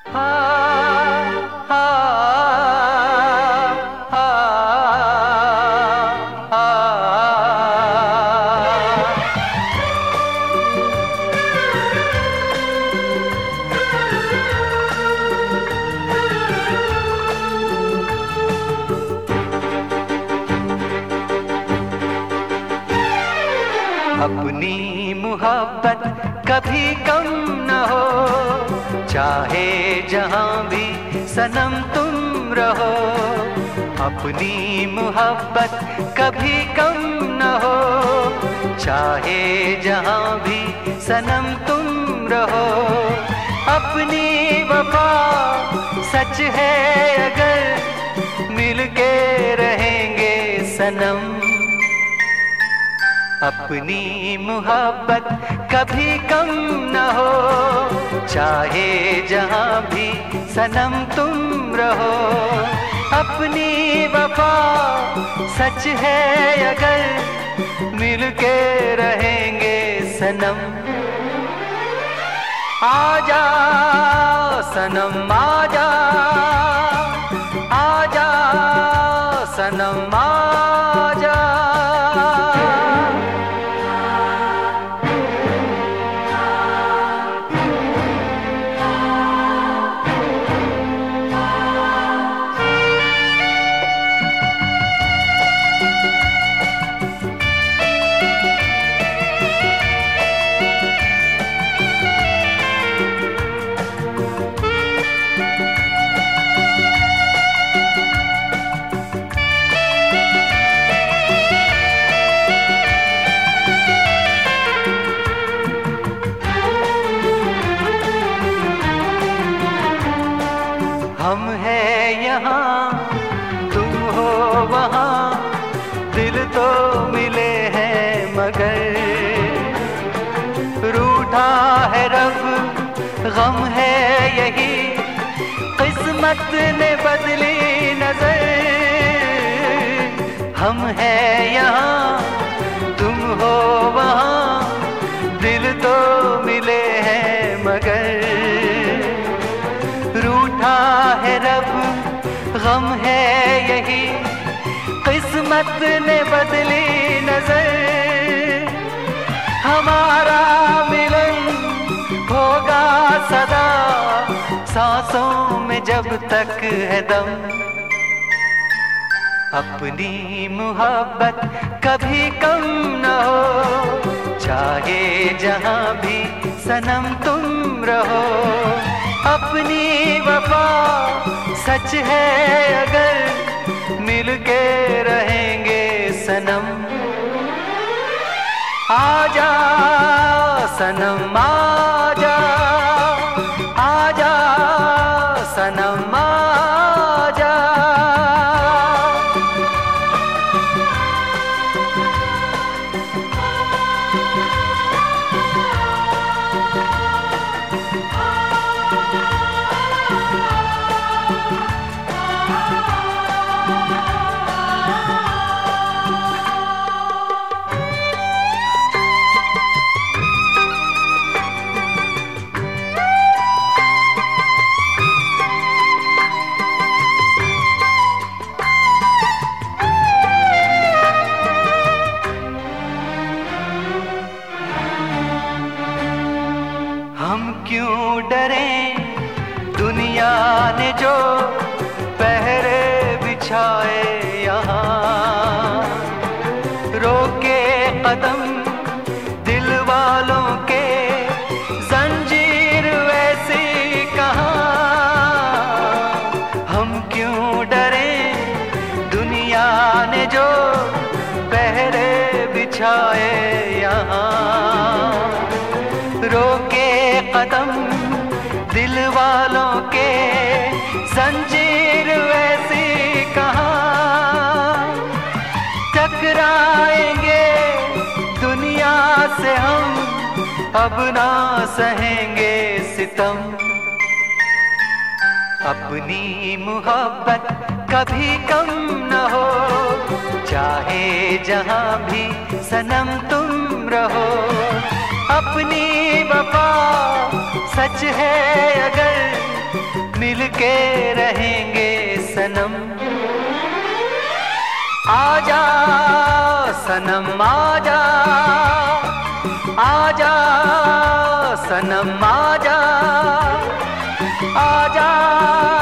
अपनी मोहब्बत कभी कम न हो, चाहे जहां भी सनम तुम रहो। अपनी मोहब्बत कभी कम न हो, चाहे जहां भी सनम तुम रहो। अपनी वफा सच है अगर मिलके रहेंगे सनम। अपनी मोहब्बत कभी कम न हो, चाहे जहां भी सनम तुम रहो। अपनी वफा सच है अगर मिलके रहेंगे सनम। आजा सनम आजा, आजा सनम आजा। हम हैं यहाँ तुम हो वहाँ, दिल तो मिले हैं मगर रूठा है रब, गम है यही किस्मत ने बदली नजर। हम हैं यहाँ तुम हो वहाँ, दिल तो मिले हैं मगर रूठा है रब, गम है यही किस्मत ने बदली नजर। हमारा मिलन होगा सदा सांसों में जब तक है दम। अपनी मोहब्बत कभी कम न हो, चाहे जहां भी सनम तुम रहो। अपनी वफा सच है अगर मिलके रहेंगे सनम। आजा सनम आजा, आजा सनम आजा। हम क्यों डरे दुनिया ने जो पहरे बिछाए यहाँ। रोके कदम दिल वालों के जंजीर वैसी कहाँ। हम क्यों डरे दुनिया ने जो पहरे बिछाए यहाँ। रोके कदम दिल वालों के जंजीर वैसी कहाँ। टकराएंगे दुनिया से हम, अब ना सहेंगे सितम। अपनी मोहब्बत कभी कम न हो, चाहे जहां भी सनम तुम रहो। अपनी वफा सच है अगर मिलके रहेंगे सनम। आजा सनम आजा, आजा सनम आजा, आजा।